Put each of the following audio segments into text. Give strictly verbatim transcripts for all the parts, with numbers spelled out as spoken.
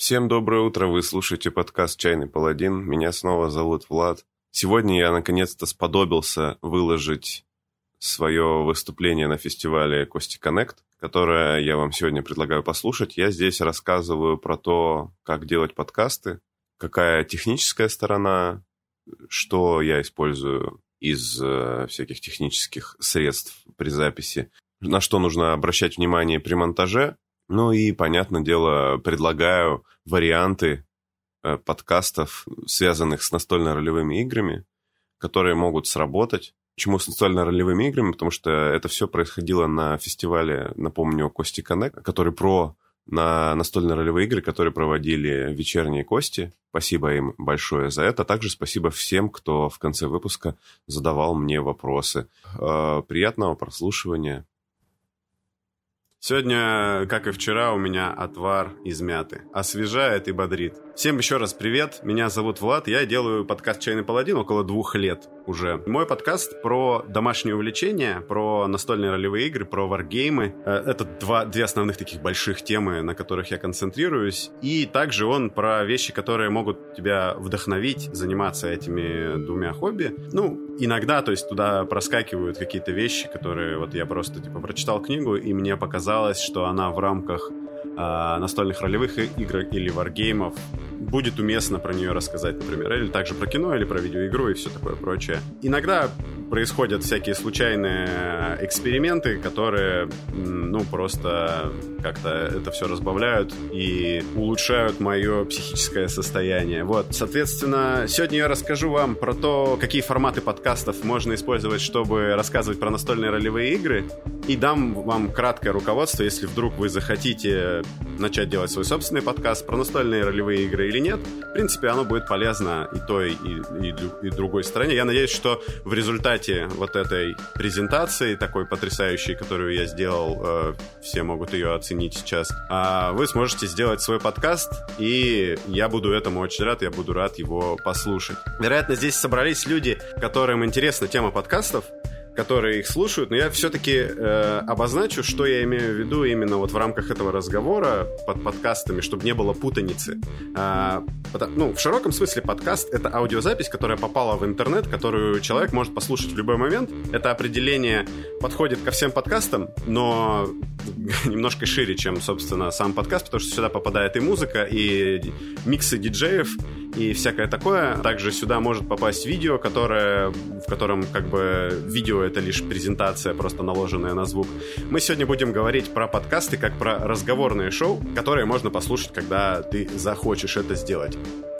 Всем доброе утро, вы слушаете подкаст «Чайный паладин», меня снова зовут Влад. Сегодня я наконец-то сподобился выложить свое выступление на фестивале Кости Connect, которое я вам сегодня предлагаю послушать. Я здесь рассказываю про то, как делать подкасты, какая техническая сторона, что я использую из э, всяких технических средств при записи, на что нужно обращать внимание при монтаже. Ну и, понятное дело, предлагаю варианты э, подкастов, связанных с настольно-ролевыми играми, которые могут сработать. Почему с настольно-ролевыми играми? Потому что это все происходило на фестивале, напомню, Кости Connect, который про на настольно-ролевые игры, которые проводили вечерние Кости. Спасибо им большое за это. Также спасибо всем, кто в конце выпуска задавал мне вопросы. Э, приятного прослушивания. Сегодня, как и вчера, у меня отвар из мяты. Освежает и бодрит. Всем еще раз привет. Меня зовут Влад. Я делаю подкаст «Чайный паладин» около двух лет уже. Мой подкаст про домашние увлечения, про настольные ролевые игры, про варгеймы. Это два, две основных таких больших темы, на которых я концентрируюсь. И также он про вещи, которые могут тебя вдохновить заниматься этими двумя хобби. Ну, иногда, то есть туда проскакивают какие-то вещи, которые вот я просто типа прочитал книгу, и мне показалось, что она в рамках э, настольных ролевых игр или варгеймов будет уместно про нее рассказать, например. Или также про кино, или про видеоигру и все такое прочее. Иногда происходят всякие случайные эксперименты, которые, ну, просто как-то это все разбавляют и улучшают мое психическое состояние. Вот, соответственно, сегодня я расскажу вам про то, какие форматы подкастов можно использовать, чтобы рассказывать про настольные ролевые игры, и дам вам краткое руководство, если вдруг вы захотите начать делать свой собственный подкаст про настольные ролевые игры или нет. В принципе, оно будет полезно и той, и, и, и другой стороне. Я надеюсь, что в результате вот этой презентации, такой потрясающей, которую я сделал, э, все могут ее оценить сейчас, э, вы сможете сделать свой подкаст, и я буду этому очень рад, я буду рад его послушать. Вероятно, здесь собрались люди, которым интересна тема подкастов, которые их слушают, но я все-таки э, обозначу, что я имею в виду именно вот в рамках этого разговора под подкастами, чтобы не было путаницы. Э, потому, ну, в широком смысле подкаст — это аудиозапись, которая попала в интернет, которую человек может послушать в любой момент. Это определение подходит ко всем подкастам, но немножко шире, чем, собственно, сам подкаст, потому что сюда попадает и музыка, и миксы диджеев, и всякое такое. Также сюда может попасть видео, которое, в котором как бы видео — это лишь презентация, просто наложенная на звук. Мы сегодня будем говорить про подкасты как про разговорные шоу, которые можно послушать, когда ты захочешь это сделать.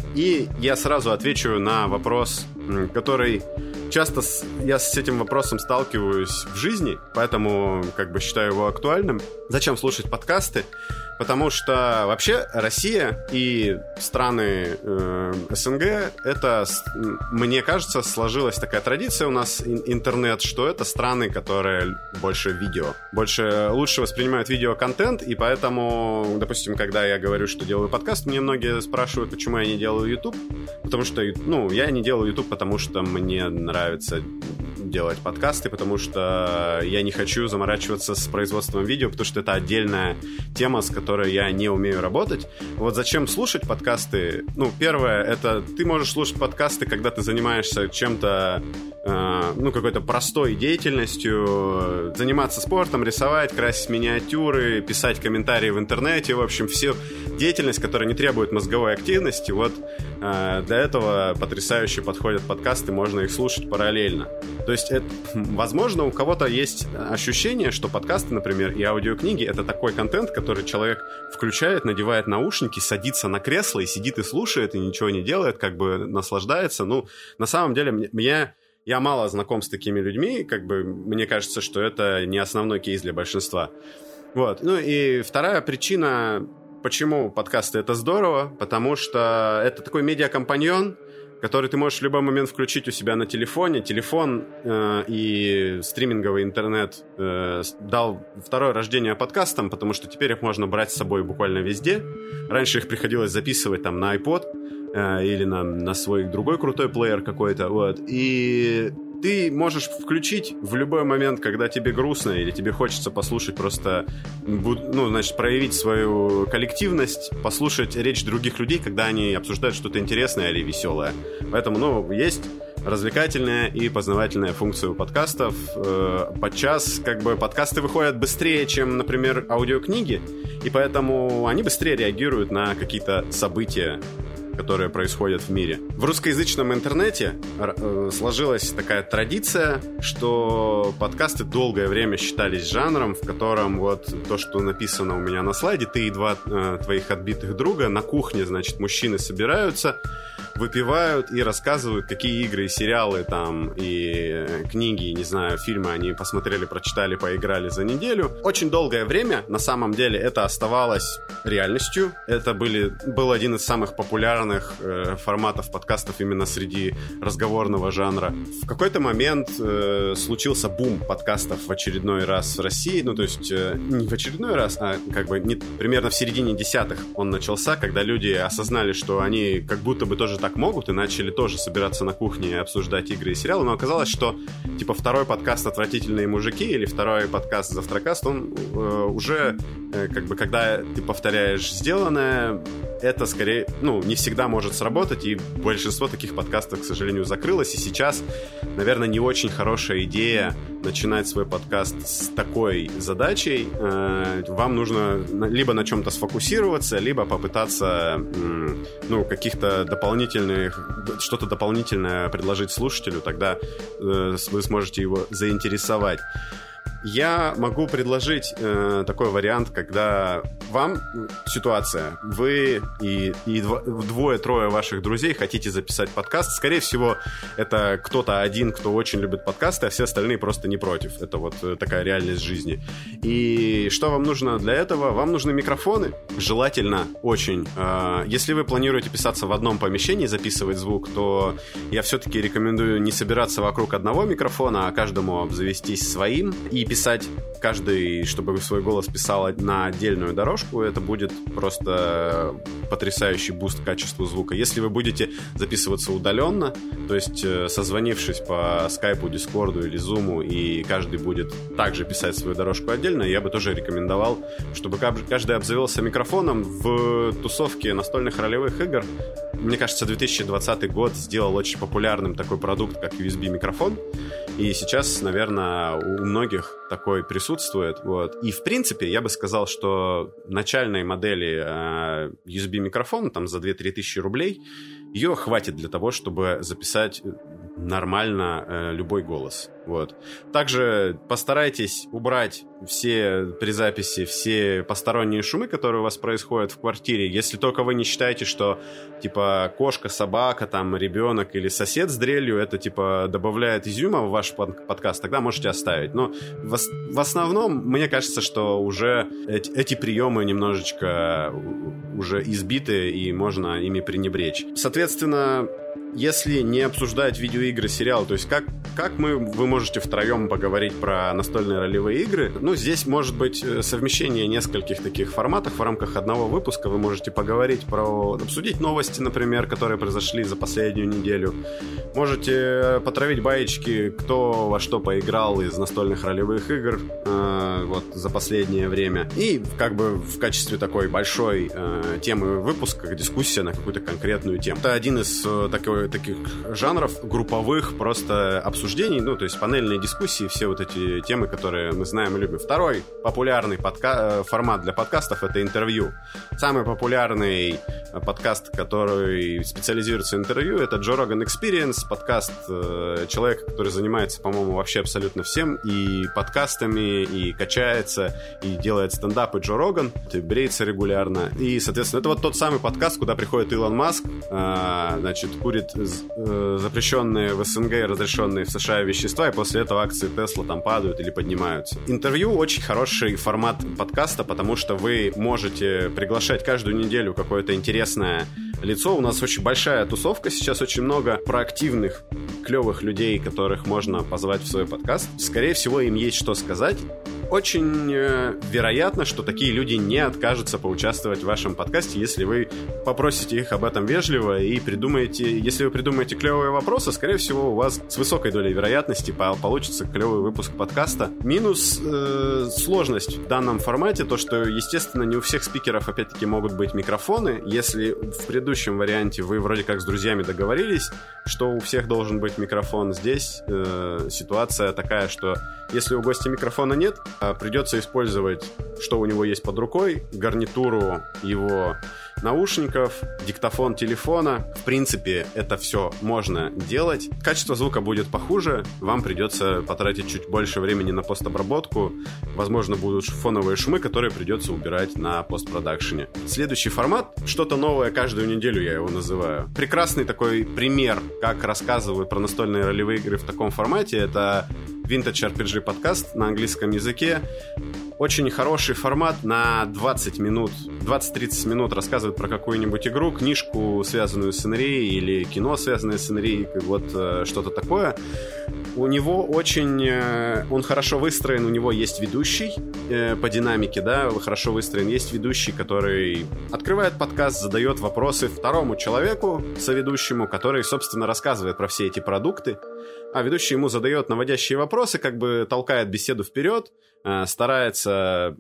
И я сразу отвечу на вопрос, который часто с, я с этим вопросом сталкиваюсь в жизни, поэтому как бы считаю его актуальным. Зачем слушать подкасты? Потому что вообще Россия и страны э, СНГ, это, мне кажется, сложилась такая традиция у нас интернет, что это страны, которые больше видео, больше лучше воспринимают видеоконтент, и поэтому, допустим, когда я говорю, что делаю подкаст, мне многие спрашивают, почему я не делаю YouTube, потому что, ну, я не делаю YouTube, потому что мне нравится делать подкасты, потому что я не хочу заморачиваться с производством видео, потому что это отдельная тема, с которой я не умею работать. Вот зачем слушать подкасты? Ну, первое, это ты можешь слушать подкасты, когда ты занимаешься чем-то, э, ну, какой-то простой деятельностью, заниматься спортом, рисовать, красить миниатюры, писать комментарии в интернете, в общем, всю деятельность, которая не требует мозговой активности. Вот э, для этого потрясающе подходят подкасты, можно их слушать параллельно. То есть, это, возможно, у кого-то есть ощущение, что подкасты, например, и аудиокниги — это такой контент, который человек включает, надевает наушники, садится на кресло и сидит и слушает, и ничего не делает, как бы наслаждается. Ну, на самом деле, мне, я мало знаком с такими людьми, как бы мне кажется, что это не основной кейс для большинства. Вот. Ну и вторая причина, почему подкасты — это здорово, потому что это такой медиакомпаньон, который ты можешь в любой момент включить у себя на телефоне. Телефон э, и стриминговый интернет э, дал второе рождение подкастам, потому что теперь их можно брать с собой буквально везде. Раньше их приходилось записывать там на iPod э, или на, на свой другой крутой плеер какой-то. Вот. И ты можешь включить в любой момент, когда тебе грустно или тебе хочется послушать просто, ну, значит, проявить свою коллективность, послушать речь других людей, когда они обсуждают что-то интересное или веселое. Поэтому, ну, есть развлекательная и познавательная функция у подкастов. Подчас, как бы, подкасты выходят быстрее, чем, например, аудиокниги, и поэтому они быстрее реагируют на какие-то события, которые происходят в мире. В русскоязычном интернете э, сложилась такая традиция, что подкасты долгое время считались жанром, в котором вот то, что написано у меня на слайде, ты и два э, твоих отбитых друга на кухне, значит, мужчины собираются, выпивают и рассказывают, какие игры и сериалы там, и книги, не знаю, фильмы они посмотрели, прочитали, поиграли за неделю. Очень долгое время, на самом деле, это оставалось реальностью. Это были, был один из самых популярных э, форматов подкастов именно среди разговорного жанра. В какой-то момент э, случился бум подкастов в очередной раз в России. Ну, то есть, э, не в очередной раз, а как бы не, примерно в середине десятых он начался, когда люди осознали, что они как будто бы тоже так могут, и начали тоже собираться на кухне и обсуждать игры и сериалы, но оказалось, что типа второй подкаст «Отвратительные мужики» или второй подкаст «Завтракаст», он э, уже э, как бы, когда ты повторяешь сделанное, это скорее, ну, не всегда может сработать, и большинство таких подкастов, к сожалению, закрылось, и сейчас, наверное, не очень хорошая идея начинать свой подкаст с такой задачей. Э, вам нужно либо на чем-то сфокусироваться, либо попытаться, э, ну, каких-то дополнительных что-то дополнительное предложить слушателю, тогда э, вы сможете его заинтересовать. Я могу предложить э, такой вариант, когда вам ситуация, вы и, и двое-трое ваших друзей хотите записать подкаст. Скорее всего, это кто-то один, кто очень любит подкасты, а все остальные просто не против. Это вот такая реальность жизни. И что вам нужно для этого? Вам нужны микрофоны, желательно очень. Э, если вы планируете писаться в одном помещении, записывать звук, то я все-таки рекомендую не собираться вокруг одного микрофона, а каждому обзавестись своим и писать каждый, чтобы свой голос писал на отдельную дорожку. Это будет просто потрясающий буст качеству звука. Если вы будете записываться удаленно, то есть созвонившись по скайпу, дискорду или зуму, и каждый будет также писать свою дорожку отдельно, я бы тоже рекомендовал, чтобы каждый обзавелся микрофоном. В тусовке настольных ролевых игр, мне кажется, две тысячи двадцатый год сделал очень популярным такой продукт, как ю эс би-микрофон. И сейчас, наверное, у многих такой присутствует. Вот. И, в принципе, я бы сказал, что начальной модели э, ю эс би-микрофона там за две-три тысячи рублей ее хватит для того, чтобы записать нормально э, любой голос. Вот. Также постарайтесь убрать все при записи, все посторонние шумы, которые у вас происходят в квартире. Если только вы не считаете, что типа кошка, собака, там ребенок или сосед с дрелью, это типа добавляет изюма в ваш под- подкаст, тогда можете оставить. Но в, в основном, мне кажется, что уже эти, эти приемы немножечко уже избиты, и можно ими пренебречь. Соответственно, если не обсуждать видеоигры, сериалы, то есть как, как мы, вы можете втроем поговорить про настольные ролевые игры, ну, здесь может быть совмещение нескольких таких форматов в рамках одного выпуска. Вы можете поговорить про, обсудить новости, например, которые произошли за последнюю неделю. Можете потравить баечки, кто во что поиграл из настольных ролевых игр э, вот за последнее время. И как бы в качестве такой большой э, темы выпуска дискуссия на какую-то конкретную тему. Это один из э, такой таких жанров групповых просто обсуждений, ну, то есть панельные дискуссии, все вот эти темы, которые мы знаем и любим. Второй популярный подка- формат для подкастов — это интервью. Самый популярный подкаст, который специализируется в интервью, это Joe Rogan Experience, подкаст э, человека, который занимается, по-моему, вообще абсолютно всем, и подкастами, и качается, и делает стендапы Джо Роган, и бреется регулярно. И, соответственно, это вот тот самый подкаст, куда приходит Илон Маск, э, значит, курит запрещенные в СНГ и разрешенные в США вещества, и после этого акции Tesla там падают или поднимаются. Интервью — очень хороший формат подкаста, потому что вы можете приглашать каждую неделю какое-то интересное лицо. У нас очень большая тусовка, сейчас очень много проактивных, клевых людей, которых можно позвать в свой подкаст. Скорее всего, им есть что сказать. очень э, вероятно, что такие люди не откажутся поучаствовать в вашем подкасте, если вы попросите их об этом вежливо и придумаете, если вы придумаете клевые вопросы, скорее всего, у вас с высокой долей вероятности получится клевый выпуск подкаста. Минус э, сложность в данном формате, то, что, естественно, не у всех спикеров, опять-таки, могут быть микрофоны. Если в предыдущем варианте вы вроде как с друзьями договорились, что у всех должен быть микрофон, здесь э, ситуация такая, что если у гостя микрофона нет, придется использовать, что у него есть под рукой, гарнитуру его наушников, диктофон телефона. В принципе, это все можно делать. Качество звука будет похуже, вам придется потратить чуть больше времени на постобработку. Возможно, будут фоновые шумы, которые придется убирать на постпродакшене. Следующий формат, что-то новое каждую неделю я его называю. Прекрасный такой пример, как рассказывают про настольные ролевые игры в таком формате, это Vintage ар пи джи подкаст на английском языке. Очень хороший формат, на двадцать минут, двадцать-тридцать минут рассказывает про какую-нибудь игру, книжку, связанную с эн эр и, или кино, связанное с эн эр и, вот э, что-то такое. У него очень... Э, он хорошо выстроен, у него есть ведущий э, по динамике, да, хорошо выстроен. Есть ведущий, который открывает подкаст, задает вопросы второму человеку, соведущему, который, собственно, рассказывает про все эти продукты. А ведущий ему задает наводящие вопросы, как бы толкает беседу вперед, э, старается,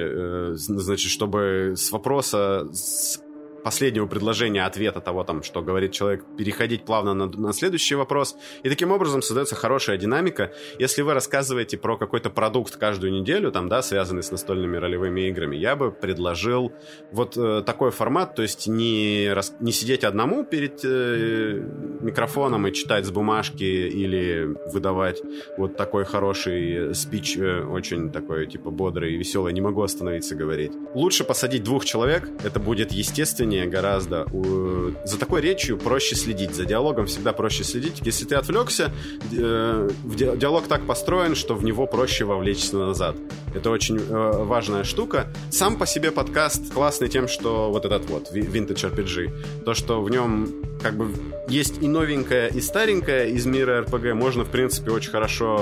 э, значит, чтобы с вопроса, с последнего предложения, ответа того, там, что говорит человек, переходить плавно на, на следующий вопрос. И таким образом создается хорошая динамика. Если вы рассказываете про какой-то продукт каждую неделю, там, да, связанный с настольными ролевыми играми, я бы предложил вот э, такой формат, то есть не, рас, не сидеть одному перед э, микрофоном и читать с бумажки или выдавать вот такой хороший спич, э, очень такой, типа, бодрый и веселый, не могу остановиться говорить. Лучше посадить двух человек, это будет естественнее гораздо. За такой речью проще следить, за диалогом всегда проще следить. Если ты отвлекся, диалог так построен, что в него проще вовлечься назад. Это очень важная штука. Сам по себе подкаст классный тем, что вот этот вот Vintage ар пи джи, то, что в нем как бы есть и новенькое, и старенькое из мира эр пи джи, можно, в принципе, очень хорошо,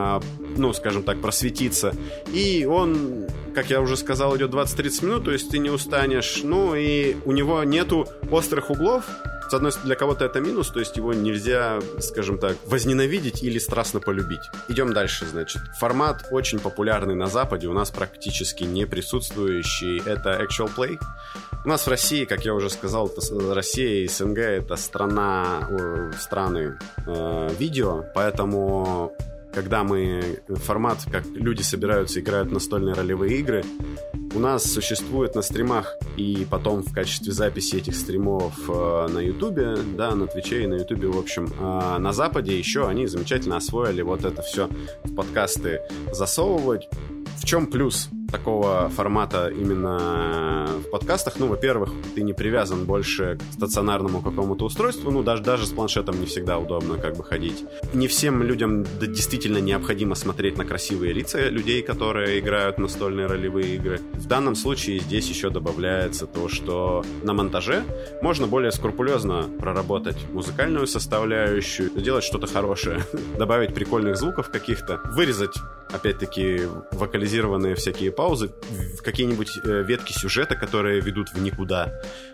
ну, скажем так, просветиться. И он, как я уже сказал, идет двадцать-тридцать минут, то есть ты не устанешь. Ну, и у него нету острых углов. С одной стороны, для кого-то это минус, то есть его нельзя, скажем так, возненавидеть или страстно полюбить. Идем дальше, значит. Формат очень популярный на Западе, у нас практически не присутствующий, это actual play. У нас в России, как я уже сказал, это Россия и эс эн гэ — это страна, страны э, видео, поэтому... Когда мы формат, как люди собираются, играют в настольные ролевые игры, у нас существует на стримах и потом в качестве записи этих стримов э, на Ютубе, да, на Твиче и на Ютубе, в общем, э, на Западе еще они замечательно освоили вот это все в подкасты засовывать. В чем плюс такого формата именно в подкастах? Ну, во-первых, ты не привязан больше к стационарному какому-то устройству, ну, даже, даже с планшетом не всегда удобно как бы ходить. Не всем людям да, действительно необходимо смотреть на красивые лица людей, которые играют в настольные ролевые игры. В данном случае здесь еще добавляется то, что на монтаже можно более скрупулезно проработать музыкальную составляющую, сделать что-то хорошее, добавить прикольных звуков каких-то, вырезать, опять-таки, вокализированные всякие паузы, какие-нибудь э, ветки сюжета, которые ведут в никуда,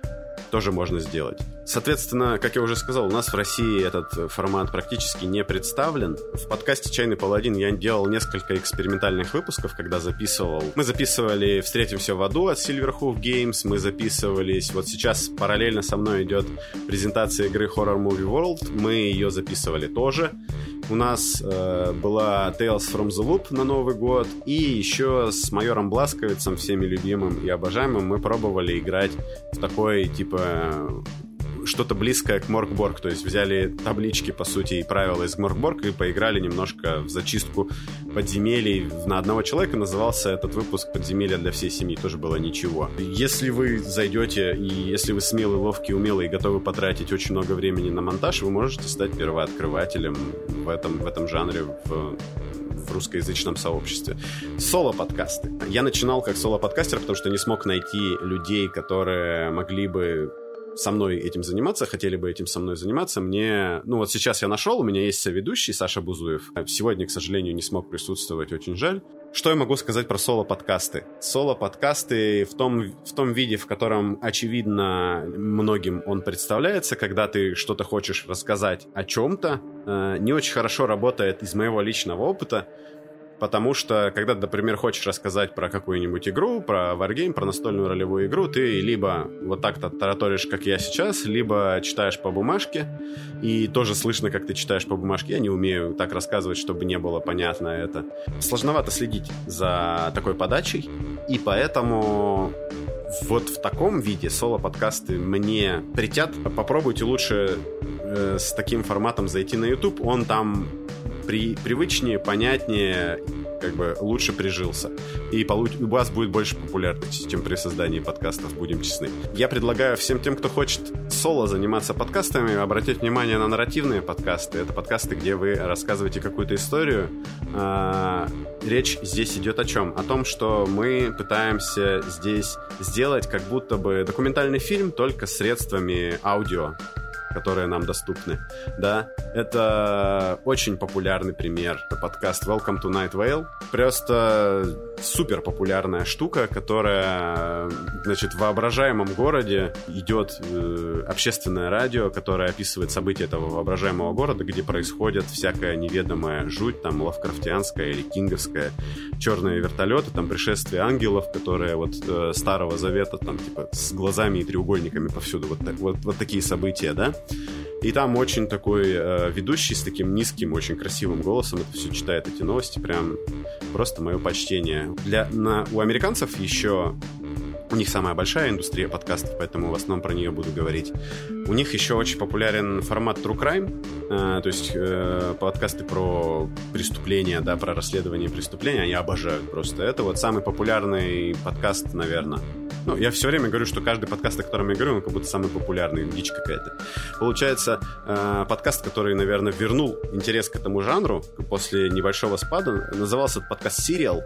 тоже можно сделать. Соответственно, как я уже сказал, у нас в России этот формат практически не представлен. В подкасте «Чайный паладин» я делал несколько экспериментальных выпусков, когда записывал. Мы записывали «Встретимся в аду» от Silverhoof Games, мы записывались... Вот сейчас параллельно со мной идет презентация игры Horror Movie World, мы ее записывали тоже. У нас э, была Tales from the Loop на Новый год, и еще с майором Бласковицем, всеми любимым и обожаемым, мы пробовали играть в такой, типа, что-то близкое к Моркборг, то есть взяли таблички, по сути, и правила из Моркборг и поиграли немножко в зачистку подземелий на одного человека. Назывался этот выпуск «Подземелья для всей семьи», тоже было ничего. Если вы зайдете, и если вы смелый, ловкий, умелый и готовы потратить очень много времени на монтаж, вы можете стать первооткрывателем в этом, в этом жанре, в в русскоязычном сообществе. Соло-подкасты. Я начинал как соло-подкастер, потому что не смог найти людей, которые могли бы со мной этим заниматься, хотели бы этим со мной заниматься, мне... Ну, вот сейчас я нашел, у меня есть соведущий Саша Бузуев. Сегодня, к сожалению, не смог присутствовать, очень жаль. Что я могу сказать про соло-подкасты? Соло-подкасты в том, в том виде, в котором, очевидно, многим он представляется, когда ты что-то хочешь рассказать о чем-то, не очень хорошо работает из моего личного опыта. Потому что, когда ты, например, хочешь рассказать про какую-нибудь игру, про варгейм, про настольную ролевую игру, ты либо вот так-то тараторишь, как я сейчас, либо читаешь по бумажке, и тоже слышно, как ты читаешь по бумажке. Я не умею так рассказывать, чтобы не было понятно это. Сложновато следить за такой подачей, и поэтому... Вот в таком виде соло-подкасты мне притят. Попробуйте лучше э, с таким форматом зайти на YouTube. Он там при, привычнее, понятнее, как бы лучше прижился. И получ, у вас будет больше популярности, чем при создании подкастов, будем честны. Я предлагаю всем тем, кто хочет соло заниматься подкастами, обратить внимание на нарративные подкасты. Это подкасты, где вы рассказываете какую-то историю. А, речь здесь идет о чем? О том, что мы пытаемся здесь сделать как будто бы документальный фильм, только средствами аудио, которые нам доступны. Да, это очень популярный пример. Подкаст Welcome to Night Vale. Просто супер популярная штука, которая, значит, в воображаемом городе идет э, общественное радио, которое описывает события этого воображаемого города, где происходит всякая неведомая жуть, там, лавкрафтианская или кинговская, черные вертолеты, там, пришествие ангелов, которые вот э, Старого Завета, там, типа, с глазами и треугольниками повсюду. Вот, так, вот, вот такие события, да? И там очень такой э, ведущий с таким низким, очень красивым голосом это все читает, эти новости, прям просто мое почтение. Для, на, у американцев еще... У них самая большая индустрия подкастов, поэтому в основном про нее буду говорить. У них еще очень популярен формат True Crime, э, то есть э, подкасты про преступления, да, про расследование преступления. Они обожают просто это. Вот самый популярный подкаст, наверное. Ну, я все время говорю, что каждый подкаст, о котором я говорю, он как будто самый популярный, дичь какая-то. Получается, э, подкаст, который, наверное, вернул интерес к этому жанру после небольшого спада, назывался этот подкаст «Serial».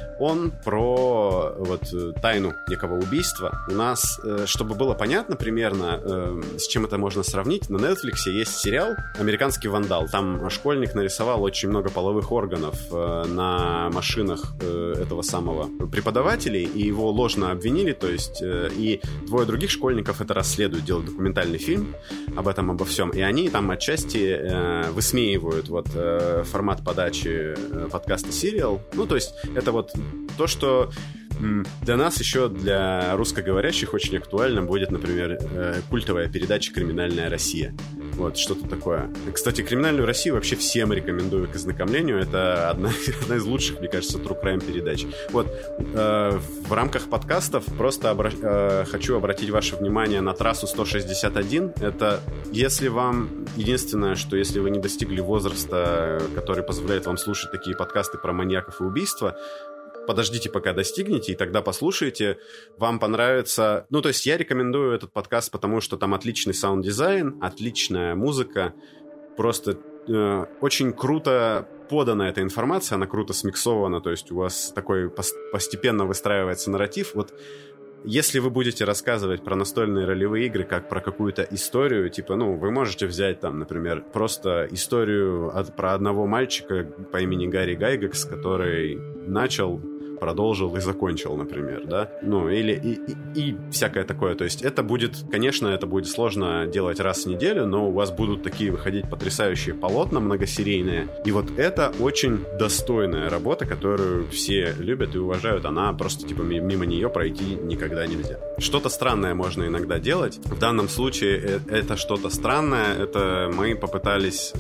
Он про вот тайну некого убийства. У нас, э, чтобы было понятно примерно, э, с чем это можно сравнить, на Netflix есть сериал «Американский вандал». Там школьник нарисовал очень много половых органов э, на машинах э, этого самого преподавателя, и его ложно обвинили. То есть, э, и двое других школьников это расследуют, делают документальный фильм об этом, обо всем. И они там отчасти э, высмеивают вот, э, формат подачи э, подкаста «Serial». Ну, то есть, это вот то, что м, для нас еще, для русскоговорящих, очень актуально будет, например, э, культовая передача «Криминальная Россия». Вот, что-то такое. Кстати, «Криминальную Россию» вообще всем рекомендую к ознакомлению. Это одна, одна из лучших, мне кажется, True Crime передач. Вот, э, в рамках подкастов просто обра- э, хочу обратить ваше внимание на трассу сто шестьдесят один. Это, если вам, единственное, что если вы не достигли возраста, который позволяет вам слушать такие подкасты про маньяков и убийства, подождите, пока достигнете, и тогда послушайте. Вам понравится... Ну, то есть я рекомендую этот подкаст, потому что там отличный саунд-дизайн, отличная музыка. Просто э, очень круто подана эта информация, она круто смиксована, то есть у вас такой пос- постепенно выстраивается нарратив. Вот если вы будете рассказывать про настольные ролевые игры как про какую-то историю, типа, ну, вы можете взять там, например, просто историю от, про одного мальчика по имени Гарри Гайгекс, который начал, продолжил и закончил, например, да, ну, или и, и, и всякое такое, то есть это будет, конечно, это будет сложно делать раз в неделю, но у вас будут такие выходить потрясающие полотна многосерийные, и вот это очень достойная работа, которую все любят и уважают, она просто, типа, мимо нее пройти никогда нельзя. Что-то странное можно иногда делать, в данном случае это что-то странное, это мы попытались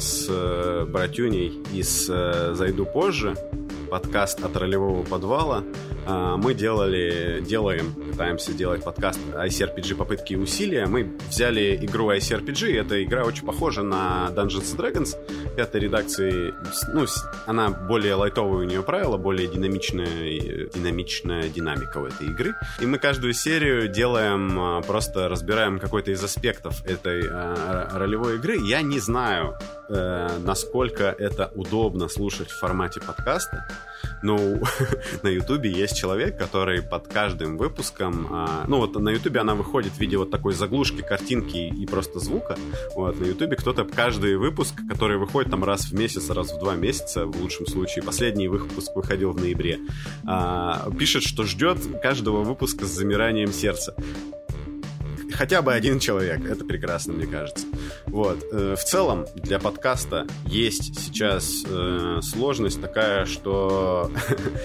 с братюней из «Зайду позже», подкаст от ролевого подвала. Мы делали, делаем, пытаемся делать подкаст ай си ар пи джи «Попытки и усилия». Мы взяли игру ай си ар пи джи. Эта игра очень похожа на Dungeons and Dragons пятой редакции. Ну, она более лайтовые у нее правила, более динамичная, динамичная динамика у этой игры. И мы каждую серию делаем, просто разбираем какой-то из аспектов этой ролевой игры. Я не знаю, э, насколько это удобно слушать в формате подкаста. Ну, на Ютубе есть человек, который под каждым выпуском... А, ну, вот на Ютубе она выходит в виде вот такой заглушки, картинки и просто звука. Вот, на Ютубе кто-то каждый выпуск, который выходит там раз в месяц, раз в два месяца, в лучшем случае, последний выпуск выходил в ноябре, а, пишет, что ждет каждого выпуска с замиранием сердца. Хотя бы один человек, это прекрасно, мне кажется. Вот. В целом, для подкаста есть сейчас э, сложность такая, что,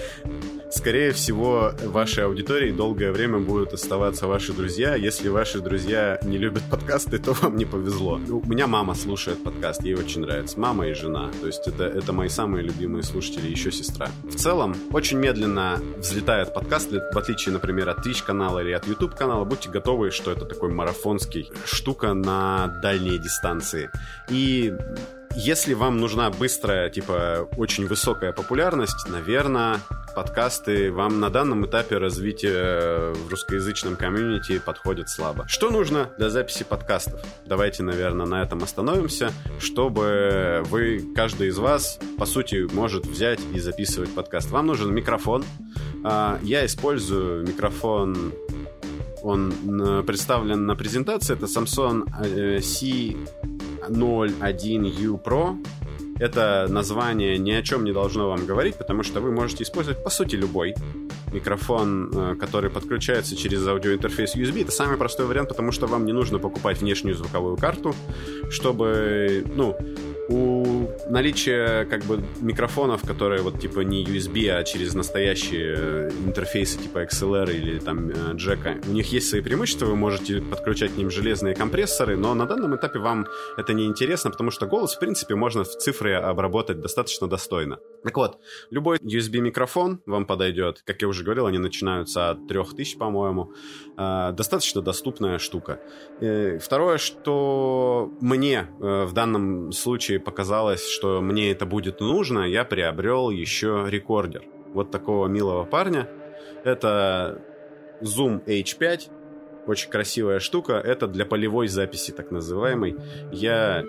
скорее всего, вашей аудиторией долгое время будут оставаться ваши друзья. Если ваши друзья не любят подкасты, то вам не повезло. У меня мама слушает подкаст, ей очень нравится. Мама и жена. То есть это, это мои самые любимые слушатели, еще сестра. В целом, очень медленно взлетает подкаст, в отличие, например, от Twitch-канала или от YouTube-канала. Будьте готовы, что это такой марафонский штука на дальние дистанции. И если вам нужна быстрая, типа, очень высокая популярность, наверное, подкасты вам на данном этапе развития в русскоязычном комьюнити подходят слабо. Что нужно для записи подкастов? Давайте, наверное, на этом остановимся, чтобы вы, каждый из вас, по сути, может взять и записывать подкаст. Вам нужен микрофон. Я использую микрофон... Он представлен на презентации. Это Samson си ноль один ю про. Это название ни о чем не должно вам говорить, потому что вы можете использовать, по сути, любой микрофон, который подключается через аудиоинтерфейс ю эс би. Это самый простой вариант, потому что вам не нужно покупать внешнюю звуковую карту, чтобы, ну, у наличия как бы микрофонов, которые вот типа не ю эс би, а через настоящие интерфейсы типа икс эл ар или там джека, у них есть свои преимущества, вы можете подключать к ним железные компрессоры, но на данном этапе вам это не интересно, потому что голос, в принципе, можно в цифры обработать достаточно достойно. Так вот, любой ю эс би микрофон вам подойдет. Как я уже говорил, они начинаются от трех тысяч, по-моему. Достаточно доступная штука. Второе, что мне в данном случае показалось, что мне это будет нужно, я приобрел еще рекордер. Вот такого милого парня. Это Zoom эйч пять. Очень красивая штука. Это для полевой записи, так называемой. Я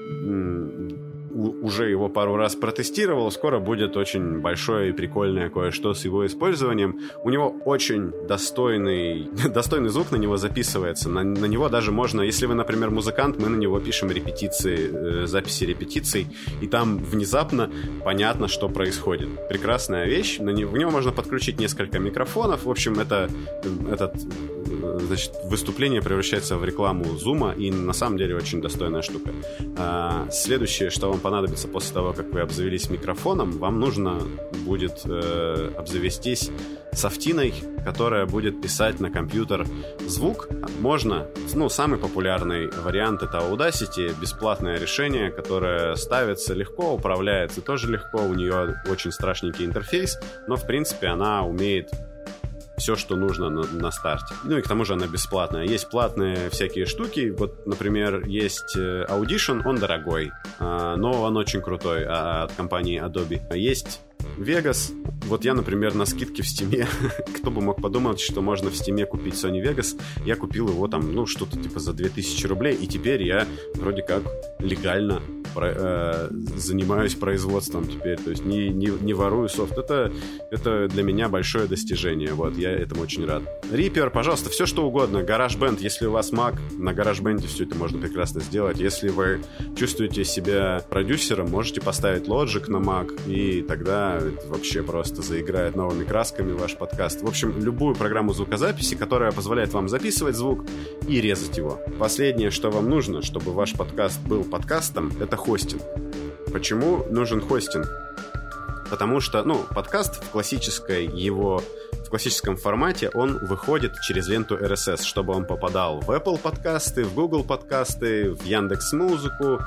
м- уже его пару раз протестировал. Скоро будет очень большое и прикольное кое-что с его использованием. У него очень достойный, достойный звук на него записывается. На, на него даже можно, если вы, например, музыкант, мы на него пишем репетиции, э, записи репетиций, и там внезапно понятно, что происходит. Прекрасная вещь. На него, в него можно подключить несколько микрофонов. В общем, это, этот, значит, выступление превращается в рекламу Zoom, и на самом деле очень достойная штука. А, следующее, что вам понадобится после того, как вы обзавелись микрофоном, вам нужно будет э, обзавестись софтиной, которая будет писать на компьютер звук. Можно, ну, самый популярный вариант — это Audacity, бесплатное решение, которое ставится легко, управляется тоже легко, у нее очень страшненький интерфейс, но, в принципе, она умеет все, что нужно на, на старте. Ну и к тому же она бесплатная. Есть платные всякие штуки. Вот, например, есть Audition, он дорогой, но он очень крутой, от компании Adobe. Есть Vegas. Вот я, например, на скидке в Steam, кто бы мог подумать, что можно в Steam купить Sony Vegas, я купил его там, ну, что-то типа за две тысячи рублей, и теперь я вроде как легально про, э, занимаюсь производством теперь, то есть не, не, не ворую софт. Это, это для меня большое достижение, вот, я этому очень рад. Reaper, пожалуйста, все что угодно. GarageBand, если у вас Mac, на GarageBand все это можно прекрасно сделать. Если вы чувствуете себя продюсером, можете поставить Logic на Mac, и тогда это вообще просто заиграет новыми красками ваш подкаст. В общем, любую программу звукозаписи, которая позволяет вам записывать звук и резать его. Последнее, что вам нужно, чтобы ваш подкаст был подкастом, это хостинг. Почему нужен хостинг? Потому что, ну, подкаст в классической его, в классическом формате, он выходит через ленту эр эс эс, чтобы он попадал в Apple подкасты, в Google подкасты, в Яндекс.Музыку,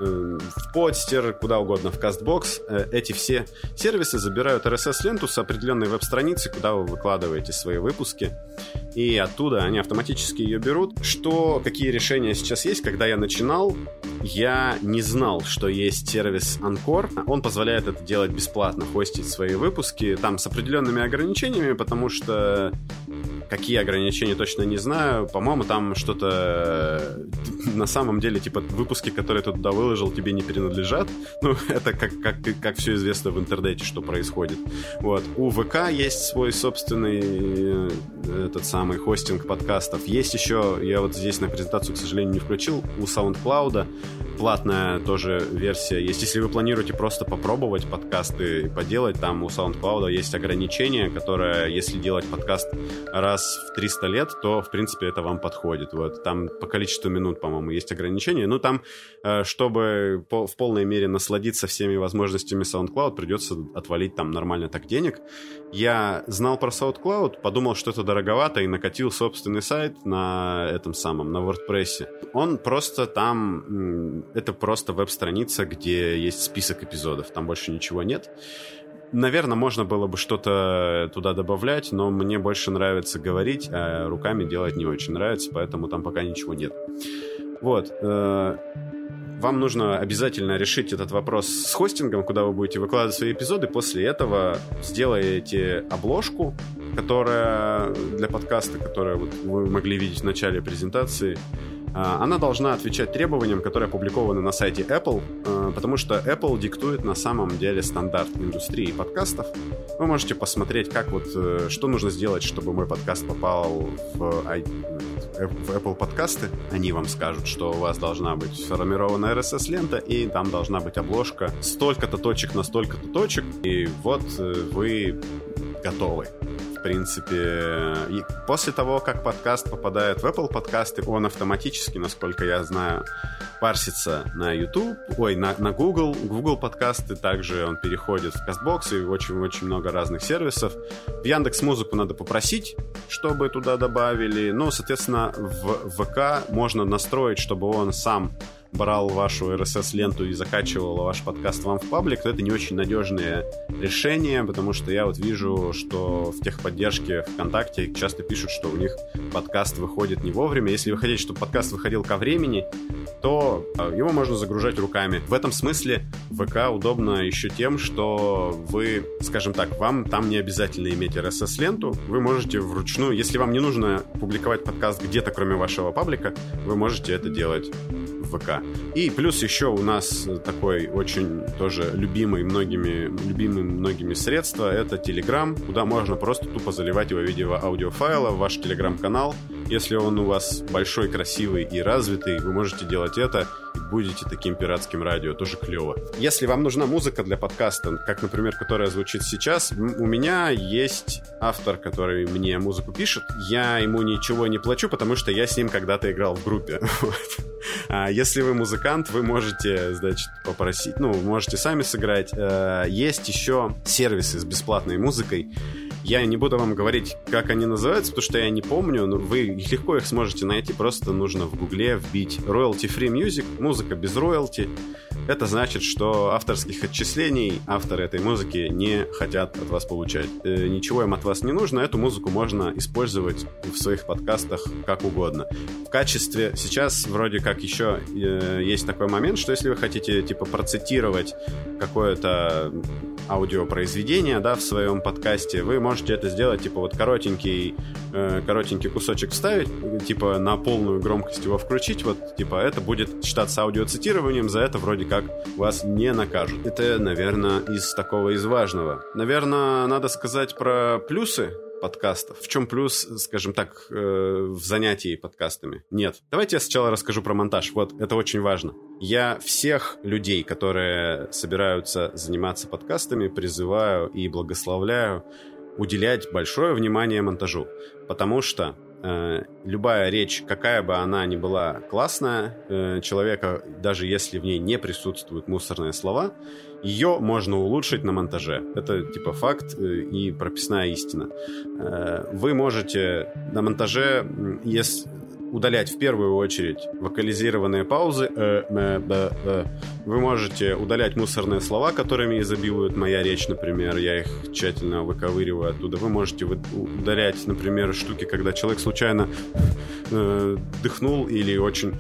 в Podster, куда угодно, в CastBox. Эти все сервисы забирают эр эс эс-ленту с определенной веб-страницы, куда вы выкладываете свои выпуски, и оттуда они автоматически ее берут. Что, какие решения сейчас есть? Когда я начинал, я не знал, что есть сервис Anchor. Он позволяет это делать бесплатно, хостить свои выпуски, там с определенными ограничениями, потому что какие ограничения, точно не знаю. По-моему, там что-то на самом деле, типа, выпуски, которые ты туда выложил, тебе не принадлежат. Ну, это как, как, как все известно в интернете, что происходит. Вот. У ВК есть свой собственный этот самый хостинг подкастов. Есть еще, я вот здесь на презентацию, к сожалению, не включил, у SoundCloud платная тоже версия есть. Если вы планируете просто попробовать подкасты и поделать, там у SoundCloud есть ограничение, которое, если делать подкаст раз в триста лет, то, в принципе, это вам подходит. Вот. Там по количеству минут, по-моему, есть ограничение. Ну, там, чтобы в полной мере насладиться всеми возможностями SoundCloud, придется отвалить там нормально так денег. Я знал про SoundCloud, подумал, что это дороговато, и накатил собственный сайт на этом самом, на WordPress. Он просто там... Это просто веб-страница, где есть список эпизодов. Там больше ничего нет. Наверное, можно было бы что-то туда добавлять, но мне больше нравится говорить, а руками делать не очень нравится, поэтому там пока ничего нет. Вот. Вам нужно обязательно решить этот вопрос с хостингом, куда вы будете выкладывать свои эпизоды. После этого сделаете обложку, которая для подкаста, которую вот вы могли видеть в начале презентации. Она должна отвечать требованиям, которые опубликованы на сайте Apple, потому что Apple диктует на самом деле стандарт индустрии подкастов. Вы можете посмотреть, как вот, что нужно сделать, чтобы мой подкаст попал в, в Apple подкасты. Они вам скажут, что у вас должна быть сформирована эр эс эс-лента, и там должна быть обложка столько-то точек на столько-то точек, и вот вы готовы. В принципе, и после того, как подкаст попадает в Apple подкасты, он автоматически, насколько я знаю, парсится на YouTube, ой, на, на Google, Google подкасты, также он переходит в CastBox и очень-очень много разных сервисов. В Яндекс.Музыку надо попросить, чтобы туда добавили, ну, соответственно, в ВК можно настроить, чтобы он сам брал вашу эр эс эс-ленту и закачивал ваш подкаст вам в паблик, то это не очень надежное решение, потому что я вот вижу, что в техподдержке ВКонтакте часто пишут, что у них подкаст выходит не вовремя. Если вы хотите, чтобы подкаст выходил ко времени, то его можно загружать руками. В этом смысле ВК удобно еще тем, что вы, скажем так, вам там не обязательно иметь эр эс эс-ленту, вы можете вручную, если вам не нужно публиковать подкаст где-то, кроме вашего паблика, вы можете это делать в ВК. И плюс еще у нас такой очень тоже любимый многими, любимый многими средство — это Telegram, куда можно просто тупо заливать его в виде аудиофайла в ваш Telegram-канал. Если он у вас большой, красивый и развитый, вы можете делать это и будете таким пиратским радио, тоже клево. Если вам нужна музыка для подкаста, как, например, которая звучит сейчас, у меня есть автор, который мне музыку пишет. Я ему ничего не плачу, потому что я с ним когда-то играл в группе. А если вы музыкант, вы можете, значит, попросить, ну, можете сами сыграть. Есть еще сервисы с бесплатной музыкой. Я не буду вам говорить, как они называются, потому что я не помню, но вы легко их сможете найти, просто нужно в гугле вбить royalty free music, музыка без роялти. Это значит, что авторских отчислений авторы этой музыки не хотят от вас получать. Э, ничего им от вас не нужно, эту музыку можно использовать в своих подкастах как угодно. В качестве, сейчас вроде как еще э, есть такой момент, что если вы хотите типа процитировать какое-то аудиопроизведение, да, в своем подкасте, вы можете это сделать, типа вот коротенький, э, коротенький кусочек вставить, типа на полную громкость его включить, вот, типа это будет считаться аудиоцитированием, за это вроде как вас не накажут. Это, наверное, из такого, из важного. Наверное, надо сказать про плюсы подкастов. В чем плюс, скажем так, э, в занятии подкастами? Нет. Давайте я сначала расскажу про монтаж. Вот, это очень важно. Я всех людей, которые собираются заниматься подкастами, призываю и благословляю уделять большое внимание монтажу. Потому что э, любая речь, какая бы она ни была классная, э, человека, даже если в ней не присутствуют мусорные слова, ее можно улучшить на монтаже. Это типа факт и прописная истина. Вы можете на монтаже если удалять в первую очередь вокализированные паузы. Вы можете удалять мусорные слова, которыми изобилует моя речь, например. Я их тщательно выковыриваю оттуда. Вы можете удалять, например, штуки, когда человек случайно дыхнул или очень...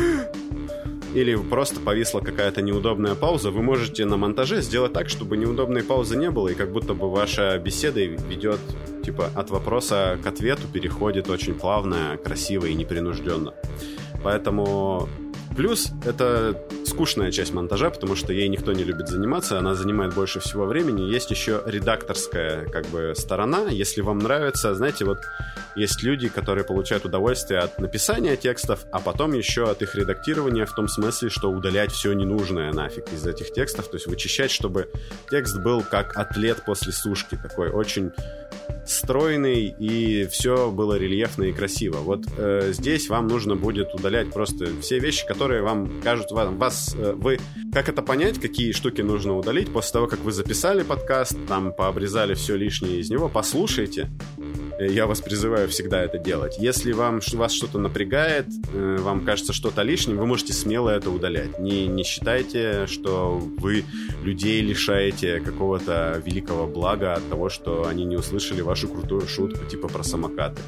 или просто повисла какая-то неудобная пауза, вы можете на монтаже сделать так, чтобы неудобной паузы не было, и как будто бы ваша беседа ведет, типа, от вопроса к ответу, переходит очень плавно, красиво и непринужденно. Поэтому... Плюс это скучная часть монтажа, потому что ей никто не любит заниматься, она занимает больше всего времени. Есть еще редакторская как бы сторона. Если вам нравится, знаете, вот есть люди, которые получают удовольствие от написания текстов, а потом еще от их редактирования, в том смысле, что удалять все ненужное нафиг из этих текстов, то есть вычищать, чтобы текст был как атлет после сушки, такой очень стройный, и все было рельефно и красиво. Вот э, здесь вам нужно будет удалять просто все вещи, которые вам кажут, вам, вас, э, вы, как это понять, какие штуки нужно удалить после того, как вы записали подкаст, там пообрезали все лишнее из него, послушайте. Я вас призываю всегда это делать. Если вам, вас что-то напрягает, э, вам кажется что-то лишним, вы можете смело это удалять. Не, не считайте, что вы людей лишаете какого-то великого блага от того, что они не услышали вашу крутую шутку, типа про самокаты.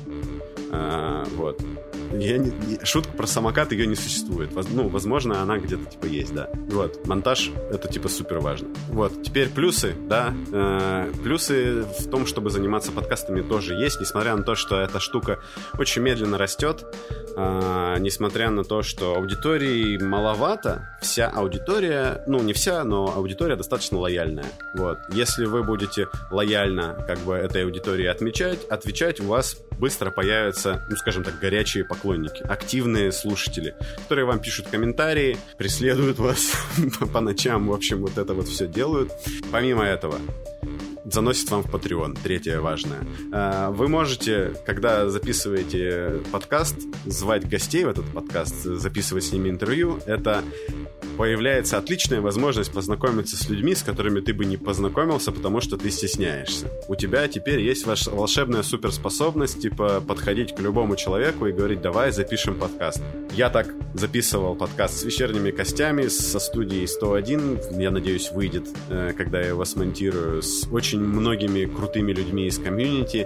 А, вот. Я не, шутка про самокат, ее не существует. Ну, возможно, она где-то типа есть, да. Вот, монтаж — это типа супер важно. Вот, теперь плюсы, да. Э, плюсы в том, чтобы заниматься подкастами, тоже есть, несмотря на то, что эта штука очень медленно растет, э, несмотря на то, что аудитории маловато, вся аудитория, ну, не вся, но аудитория достаточно лояльная. Вот, если вы будете лояльно как бы этой аудитории отмечать, отвечать, у вас быстро появятся, ну, скажем так, горячие поклонники, активные слушатели, которые вам пишут комментарии, преследуют вас по ночам, в общем, вот это вот все делают. Помимо этого, заносит вам в Patreon, третье важное. Вы можете, когда записываете подкаст, звать гостей в этот подкаст, записывать с ними интервью. Это появляется отличная возможность познакомиться с людьми, с которыми ты бы не познакомился, потому что ты стесняешься. У тебя теперь есть ваша волшебная суперспособность, типа, подходить к любому человеку и говорить: давай запишем подкаст. Я так записывал подкаст с вечерними костями, со студией сто один, я надеюсь, выйдет, когда я его смонтирую, с очень многими крутыми людьми из комьюнити.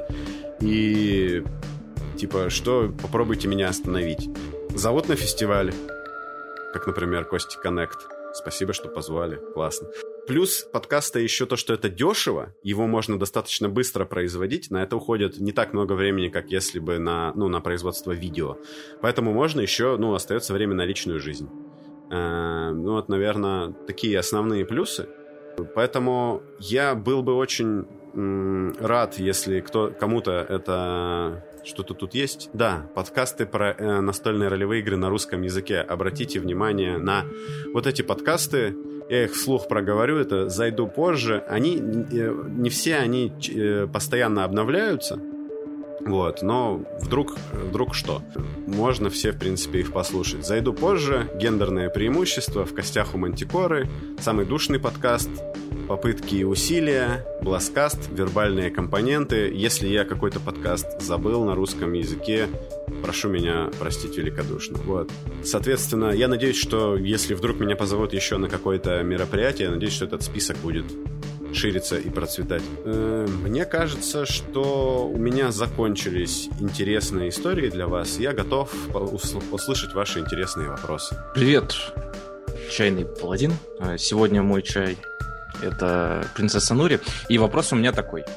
И типа, что, попробуйте меня остановить. Зовут на фестиваль, как, например, Кости Коннект. Спасибо, что позвали. Классно. Плюс подкаста еще то, что это дешево. Его можно достаточно быстро производить. На это уходит не так много времени, как если бы на, ну, на производство видео. Поэтому можно еще, ну, остается время на личную жизнь. Э, ну, вот, наверное, такие основные плюсы. Поэтому я был бы очень м- рад, если кто, кому-то это... Что-то тут есть? Да, подкасты про э, настольные ролевые игры на русском языке. Обратите внимание на вот эти подкасты. Я их вслух проговорю, это зайду позже. Они, э, не все они э, постоянно обновляются. Вот, но вдруг, вдруг что? Можно все, в принципе, их послушать. Зайду позже. Гендерное преимущество. В костях у Мантикоры. Самый душный подкаст. Попытки и усилия, Бласткаст, вербальные компоненты. Если я какой-то подкаст забыл на русском языке, прошу меня простить великодушно. Вот. Соответственно, я надеюсь, что если вдруг меня позовут еще на какое-то мероприятие, я надеюсь, что этот список будет шириться и процветать. Мне кажется, что у меня закончились интересные истории для вас. Я готов услышать ваши интересные вопросы. Привет, чайный паладин. Сегодня мой чай — это принцесса Нури. И вопрос у меня такой.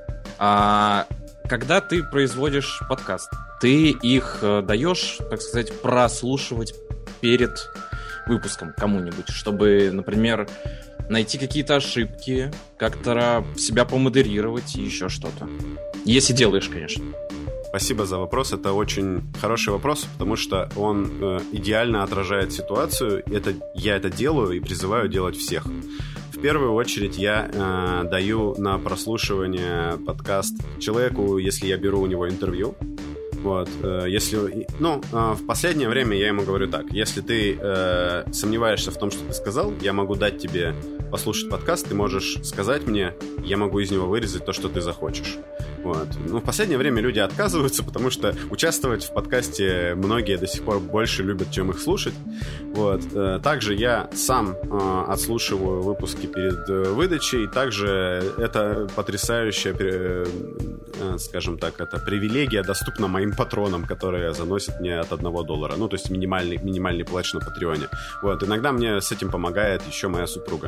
А когда ты производишь подкаст, ты их даешь, так сказать, прослушивать перед выпуском кому-нибудь, чтобы, например, найти какие-то ошибки, как-то себя помодерировать и еще что-то? Если делаешь, конечно. Спасибо за вопрос. Это очень хороший вопрос, потому что он э, идеально отражает ситуацию. Это, я это делаю и призываю делать всех. В первую очередь я э, даю на прослушивание подкаст человеку, если я беру у него интервью. Вот, э, если, ну, э, в последнее время я ему говорю так: если ты э, сомневаешься в том, что ты сказал, я могу дать тебе послушать подкаст, ты можешь сказать мне, я могу из него вырезать то, что ты захочешь. Вот. Ну, в последнее время люди отказываются, потому что участвовать в подкасте многие до сих пор больше любят, чем их слушать. Вот. Также я сам э, отслушиваю выпуски перед э, выдачей. Также это потрясающая, э, э, скажем так, это привилегия доступна моим патронам, которые заносят мне от одного доллара. Ну, то есть минимальный, минимальный платеж на Патреоне. Вот. Иногда мне с этим помогает еще моя супруга.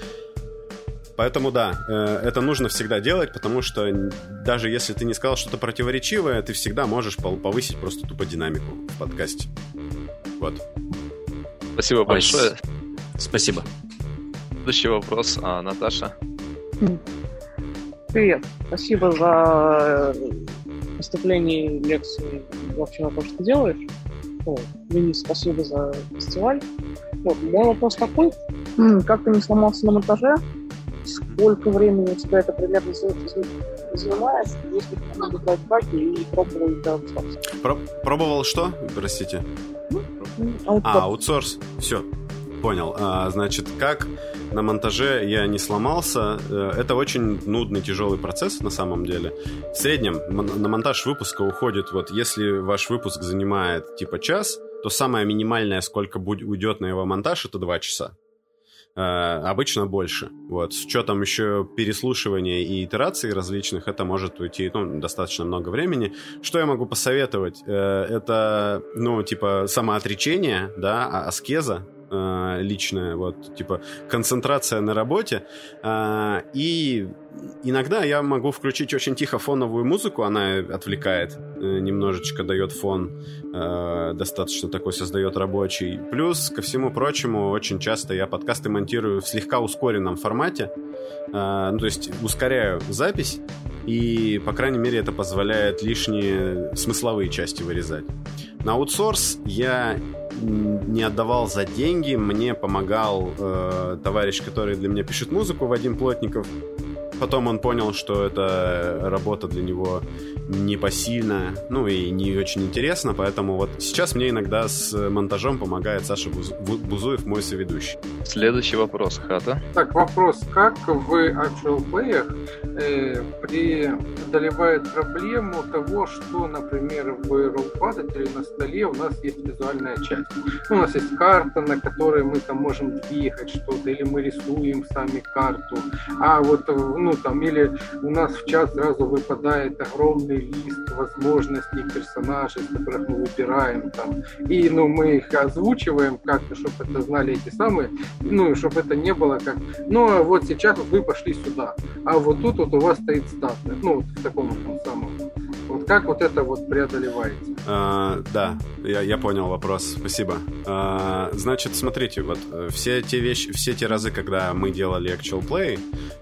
Поэтому да, это нужно всегда делать, потому что даже если ты не сказал что-то противоречивое, ты всегда можешь повысить просто тупо динамику в подкасте. Вот. Спасибо большое. Спасибо. Следующий вопрос, а, Наташа. Привет. Спасибо за выступление, лекции, вообще на то, что ты делаешь. Вот. Денис, спасибо за фестиваль. Вот. Мой вопрос такой. Как ты не сломался на монтаже? Сколько времени у тебя это примерно занимает? Если ты могут лайфхаки и пробовал это аутсорс? Про- пробовал что? Простите. Аутсорс. А, аутсорс. Все. Понял. А, значит, как на монтаже я не сломался, это очень нудный, тяжелый процесс на самом деле. В среднем на монтаж выпуска уходит, вот если ваш выпуск занимает типа час, то самое минимальное, сколько будет, уйдет на его монтаж, это два часа. Uh, обычно больше. Вот. С учетом еще переслушивания и итераций различных, это может уйти ну, достаточно много времени. Что я могу посоветовать? Uh, это, ну, типа, самоотречение, да, аскеза uh, личная, вот, типа, концентрация на работе. Uh, и иногда я могу включить очень тихо фоновую музыку, она отвлекает, немножечко дает фон, достаточно такой создает рабочий. Плюс, ко всему прочему, очень часто я подкасты монтирую в слегка ускоренном формате, ну, то есть ускоряю запись, и, по крайней мере, это позволяет лишние смысловые части вырезать. На аутсорс я не отдавал за деньги, мне помогал э, товарищ, который для меня пишет музыку, Вадим Плотников. Потом он понял, что эта работа для него непосильная, ну и не очень интересна, поэтому вот сейчас мне иногда с монтажом помогает Саша Буз... Бузуев, мой соведущий. Следующий вопрос, Хата. Так, вопрос. Как в Actual Play э, преодолевает проблему того, что, например, в Roll20 на столе у нас есть визуальная часть. Ну, у нас есть карта, на которой мы там можем двигать что-то, или мы рисуем сами карту, а вот, ну, там, или у нас в чат сразу выпадает огромный лист возможностей персонажей, из которых мы выбираем там, и, ну, мы их озвучиваем как-то, чтобы это знали эти самые, ну, чтобы это не было как, ну, а вот сейчас вот вы пошли сюда, а вот тут вот у вас стоит статуя, ну, вот в таком там самом. Вот как вот это вот преодолевается? А, да, я, я понял вопрос, спасибо. А, значит, смотрите, вот все те вещи, все те разы, когда мы делали Actual Play,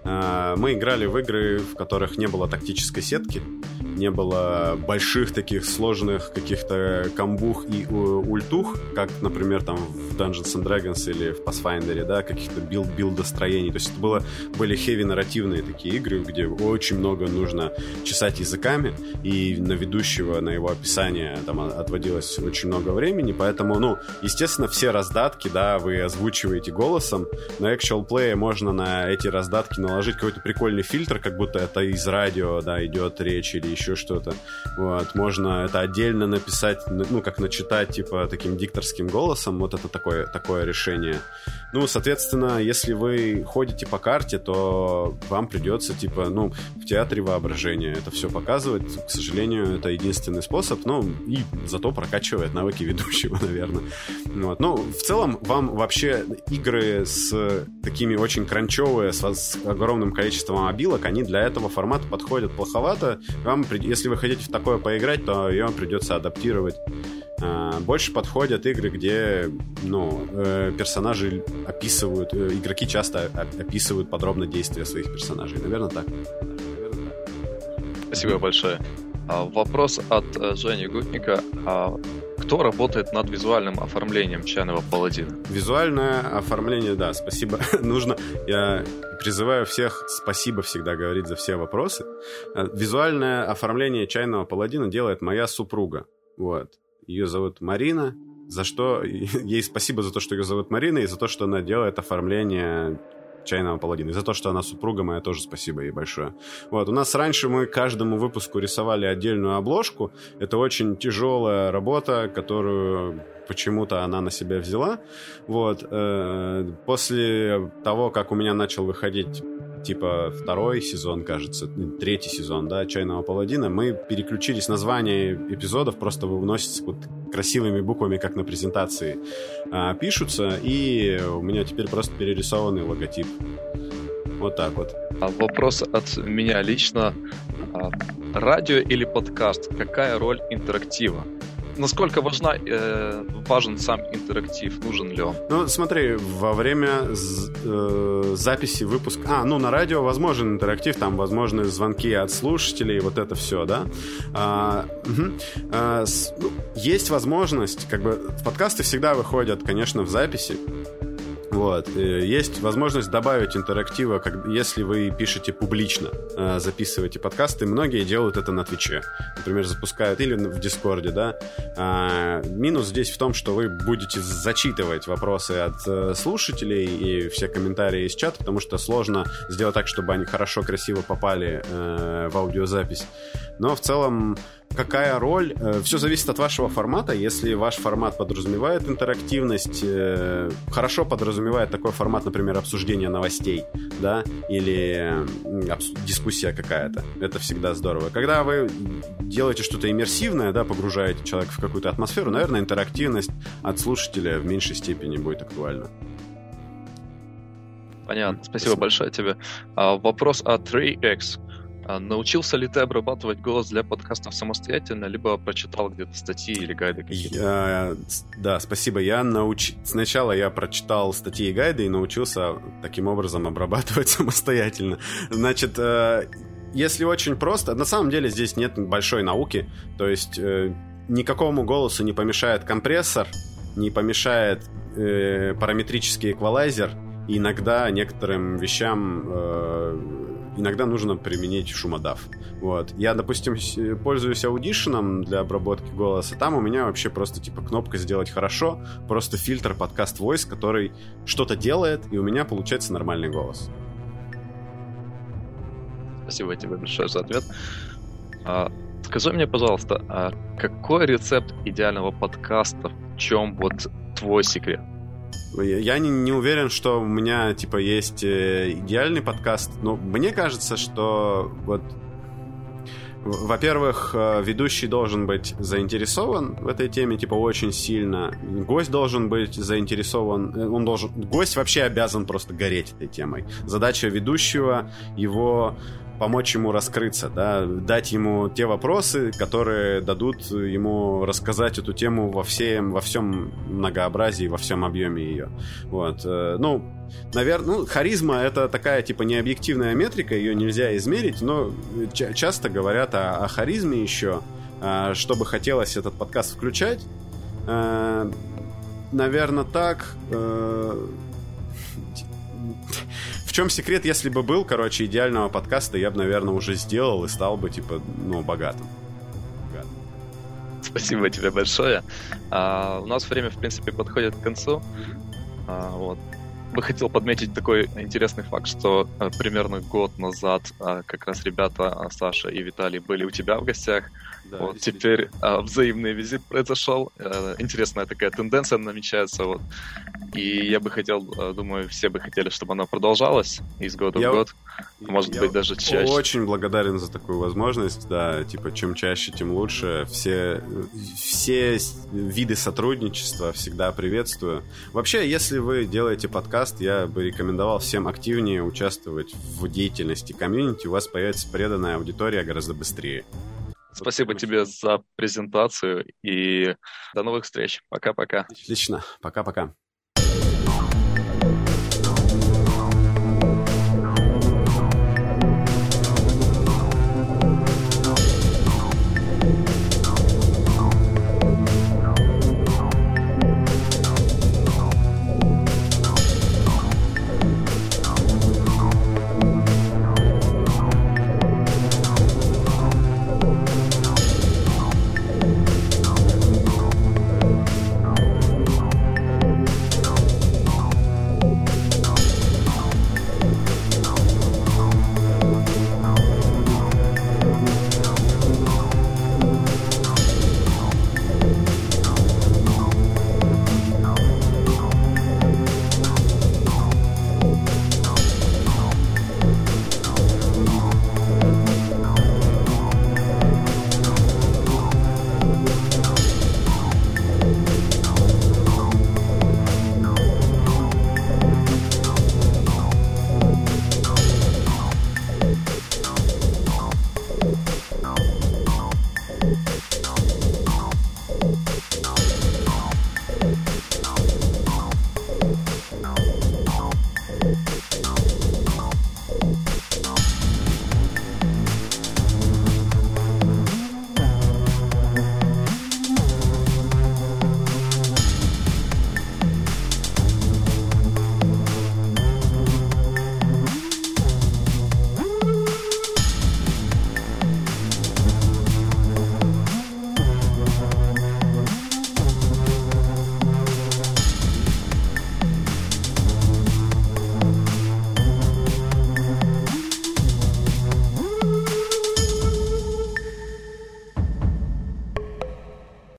а, мы играли в игры, в которых не было тактической сетки, не было больших таких сложных каких-то комбух и ультух, как, например, там в Dungeons and Dragons или в Pathfinder, да, каких-то билд, билдостроений. То есть это было, были heavy-нарративные такие игры, где очень много нужно чесать языками, и на ведущего, на его описание там отводилось очень много времени, поэтому, ну, естественно, все раздатки, да, вы озвучиваете голосом. На Actual Play можно на эти раздатки наложить какой-то прикольный фильтр, как будто это из радио, да, идет речь или еще что-то. Вот. Можно это отдельно написать, ну, как начитать, типа, таким дикторским голосом. Вот это такое, такое решение. Ну, соответственно, если вы ходите по карте, то вам придется, типа, ну, в театре воображения это все показывать. К сожалению, это единственный способ, ну, и зато прокачивает навыки ведущего, наверное. Вот. Ну, в целом, вам вообще игры с такими очень кранчевые, с, с огромным количеством обилок, они для этого формата подходят плоховато. Вам, если вы хотите в такое поиграть, то ее вам придется адаптировать. Больше подходят игры, где, ну, персонажи описывают, игроки часто описывают подробно действия своих персонажей. Наверное, так. Спасибо большое. Вопрос от Жени Гутника. Кто работает над визуальным оформлением чайного паладина? Визуальное оформление, да, спасибо. Нужно, я призываю всех спасибо всегда говорить за все вопросы. Визуальное оформление чайного паладина делает моя супруга. Вот. Ее зовут Марина, за что ей спасибо за то, что ее зовут Марина, и за то, что она делает оформление чайного паладина. И за то, что она супруга моя, тоже спасибо ей большое. Вот, у нас раньше мы каждому выпуску рисовали отдельную обложку. Это очень тяжелая работа, которую почему-то она на себя взяла. Вот, после того, как у меня начал выходить типа второй сезон, кажется, третий сезон, да, «Чайного паладина», мы переключились, названия эпизодов просто выносятся вот красивыми буквами, как на презентации а, пишутся, и у меня теперь просто перерисованный логотип. Вот так вот. Вопрос от меня лично. Радио или подкаст? Какая роль интерактива? насколько важна, э, важен сам интерактив, нужен ли он? Ну, смотри, во время з- э, записи выпуска... А, ну, на радио возможен интерактив, там возможны звонки от слушателей, вот это все, да? А, угу. а, с, ну, есть возможность, как бы, подкасты всегда выходят, конечно, в записи. Вот. Есть возможность добавить интерактива, как, если вы пишете публично, э, записываете подкасты. Многие делают это на Твиче. Например, запускают или в Дискорде, да. А, минус здесь в том, что вы будете зачитывать вопросы от э, слушателей и все комментарии из чата, потому что сложно сделать так, чтобы они хорошо, красиво попали э, в аудиозапись. Но в целом, какая роль? Все зависит от вашего формата. Если ваш формат подразумевает интерактивность, хорошо подразумевает такой формат, например, обсуждения новостей, да, или дискуссия какая-то. Это всегда здорово. Когда вы делаете что-то иммерсивное, да, погружаете человека в какую-то атмосферу, наверное, интерактивность от слушателя в меньшей степени будет актуальна. Понятно. Спасибо большое тебе. А, вопрос от три икс. Научился ли ты обрабатывать голос для подкастов самостоятельно, либо прочитал где-то статьи или гайды какие-то? Я, да, спасибо. Я науч... Сначала я прочитал статьи и гайды и научился таким образом обрабатывать самостоятельно. Значит, если очень просто... На самом деле здесь нет большой науки. То есть никакому голосу не помешает компрессор, не помешает э, параметрический эквалайзер. И иногда некоторым вещам... Э, Иногда нужно применить шумодав. Вот. Я, допустим, пользуюсь Audition для обработки голоса. Там у меня вообще просто типа кнопка «Сделать хорошо», просто фильтр подкаст Voice, который что-то делает, и у меня получается нормальный голос. Спасибо тебе большое за ответ. А, скажи мне, пожалуйста, а какой рецепт идеального подкаста? В чем вот твой секрет? Я не, не уверен, что у меня, типа, есть идеальный подкаст, но мне кажется, что вот, во-первых, ведущий должен быть заинтересован в этой теме, типа, очень сильно. Гость должен быть заинтересован, он должен, гость вообще обязан просто гореть этой темой. Задача ведущего его помочь ему раскрыться, да, дать ему те вопросы, которые дадут ему рассказать эту тему во всем, во всем многообразии, во всем объеме ее. Вот. Ну, наверное, ну, харизма — это такая, типа, необъективная метрика, ее нельзя измерить, но ча- часто говорят о, о харизме еще, чтобы хотелось этот подкаст включать. Наверное, так... В чем секрет, если бы был, короче, идеального подкаста, я бы, наверное, уже сделал и стал бы, типа, ну, богатым. богатым. Спасибо тебе большое. А, у нас время, в принципе, подходит к концу. А, вот. Бы хотел подметить такой интересный факт, что а, примерно год назад а, как раз ребята, а, Саша и Виталий, были у тебя в гостях. Да, вот, теперь а, взаимный визит произошел. А, интересная такая тенденция намечается. Вот. И я бы хотел, думаю, все бы хотели, чтобы она продолжалась из года я, в год. Может быть, даже чаще. Я очень благодарен за такую возможность. Да, типа, чем чаще, тем лучше. Все, все виды сотрудничества всегда приветствую. Вообще, если вы делаете подкаст, я бы рекомендовал всем активнее участвовать в деятельности комьюнити. У вас появится преданная аудитория гораздо быстрее. Спасибо тебе за презентацию и до новых встреч. Пока-пока. Отлично. Пока-пока.